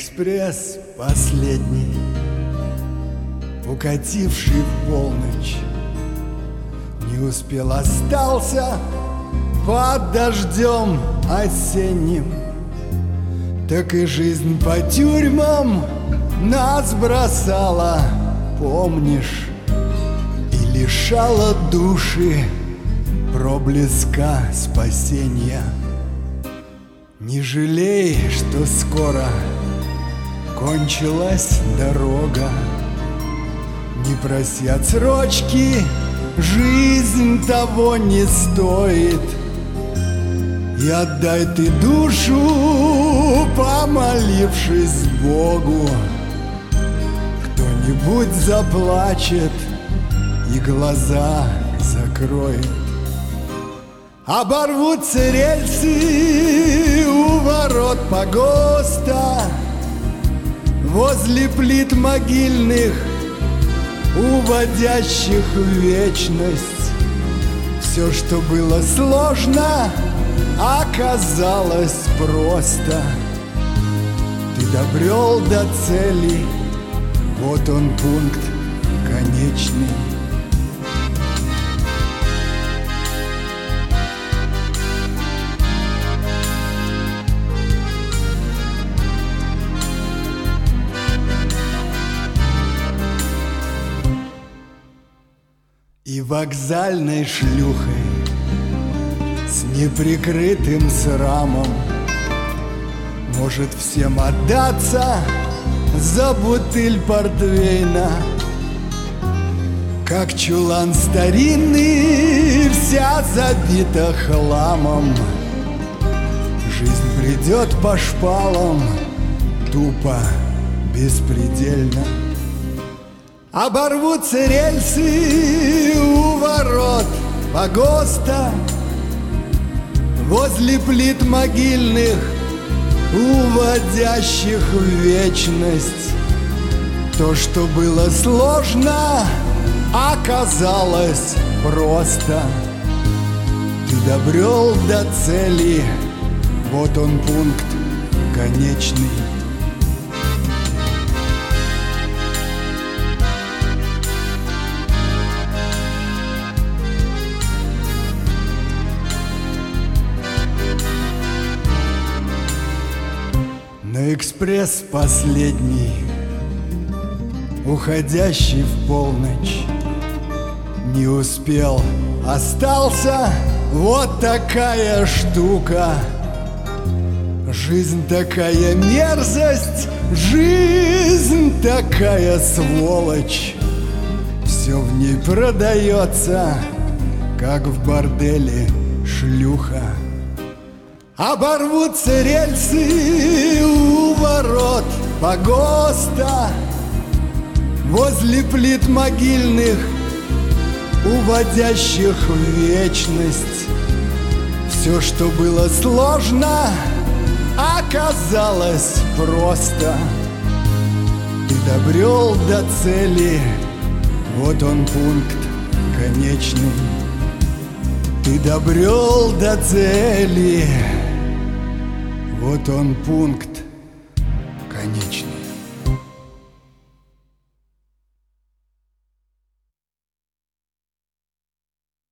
экспресс последний, укативший в полночь, не успел, остался под дождем осенним. Так и жизнь по тюрьмам нас бросала, помнишь, и лишала души проблеска спасения. Не жалей, что скоро кончилась дорога, не проси отсрочки, жизнь того не стоит. И отдай ты душу, помолившись Богу. Кто-нибудь заплачет и глаза закроет. Оборвутся рельсы у ворот погоста, возле плит могильных, уводящих в вечность. Все, что было сложно, оказалось просто. Ты добрел до цели, вот он пункт конечный. И вокзальной шлюхой с неприкрытым срамом может всем отдаться за бутыль портвейна. Как чулан старинный, вся забита хламом. Жизнь придет по шпалам, тупо, беспредельно. Оборвутся рельсы у ворот погоста, возле плит могильных, уводящих в вечность. То, что было сложно, оказалось просто. Ты добрел до цели, вот он пункт конечный. На экспресс последний, уходящий в полночь, не успел, остался, вот такая штука. Жизнь такая мерзость, жизнь такая сволочь. Все в ней продается, как в борделе шлюха. Оборвутся рельсы у ворот погоста, возле плит могильных, уводящих в вечность. Все, что было сложно, оказалось просто. Ты добрел до цели, вот он пункт конечный. Ты добрел до цели, вот он пункт конечный.